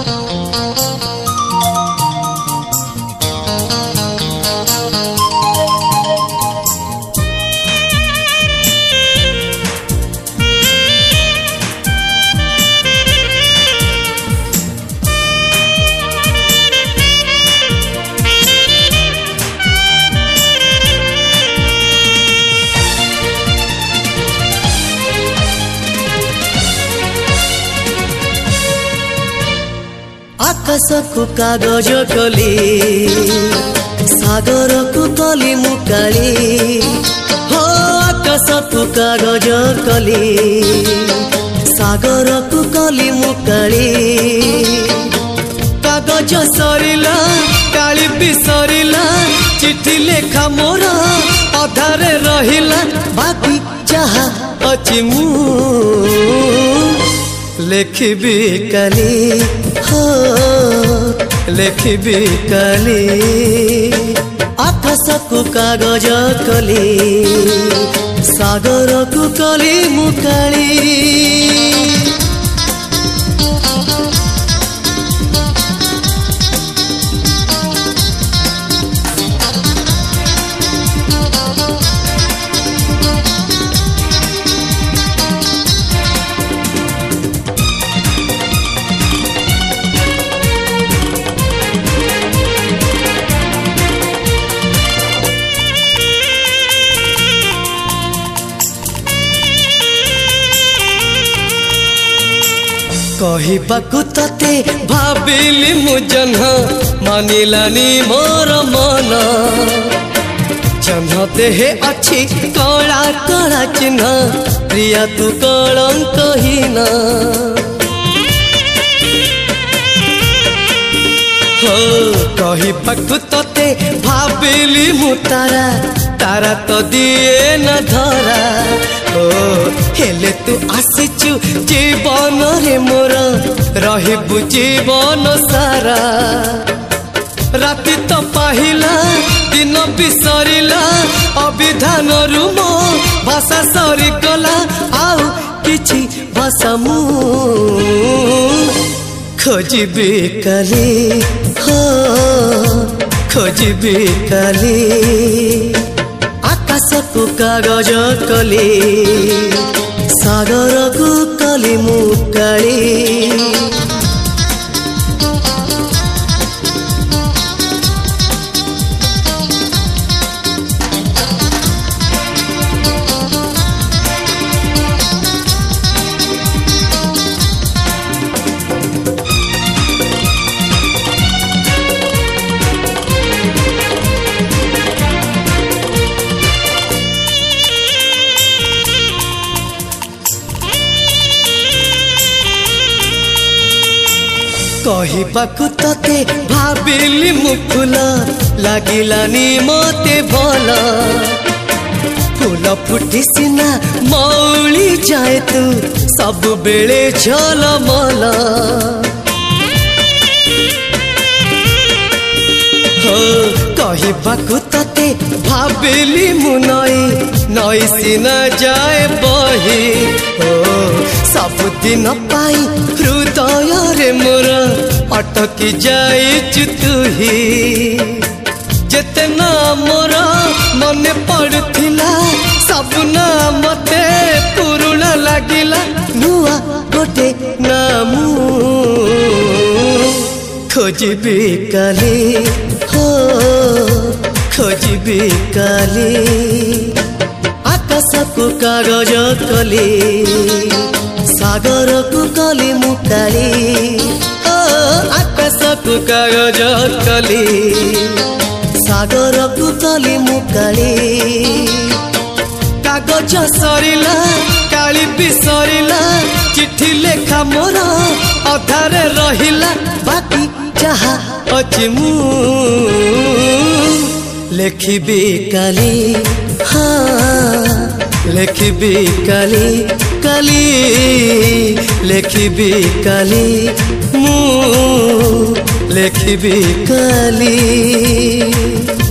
आकाश को कागज कली सागर को कली मुकाली हो आकाश को कागज कली सागर को कली मुकाली कागज सरिला काली भी सरिला चिठी लेखा मोर अधारे रहिला बाकी जहा अछि मु लेखिबी काली हो लेखिबी काली आकाश को कागज कली सागर को कली मुकाली कहिबाकु तते भाबिली मु जन्ह मानिलानी मोर मन जन्ह देहे अच्छी कला कला चिन्ह प्रिया तू कलंक हीन हो कहिबाकु तते भाबिली मु तारा तारा तो दिए न धरा ओ हेले तू आसीचु जीवन रे मोर रहिबु जीवन सारा राति तो पाहिला दिन बिसरिला अविधान रुमो भाषा सरी गला आउ किछि भाषा मु खोजिबी काली हो खोजिबी काली आकाश को कागज कली सागर को कली मुकाली कहिबाकु तते भाबिली मुफुल लागिलानी मते भल फूल फुटी सिना मौली जाए तू सब बेले झलमल हो कहिबाकु तते भाबिली मु नई सिना जाए बही हो सब दिन पाई हृदय रे मोर अटकी जाइछु तुही जेते ना मोर मन पड़ुथिला सब ना मते पुरुणा लागिला नुआ गोटे नामू खोजिबी काली हो खोजिबी काली आकाश को कागज कली सागर को कली मुकाली ओ आकाश को कागज कली सागर को कली मुकाली कागज सरिला काली भी सरिला चिठी लेखा मोर अधारे रहिला बाकी जहा अछि मु लेखिबी काली हाँ लेखिबी काली काली लेखिबी काली मु लेखिबी काली।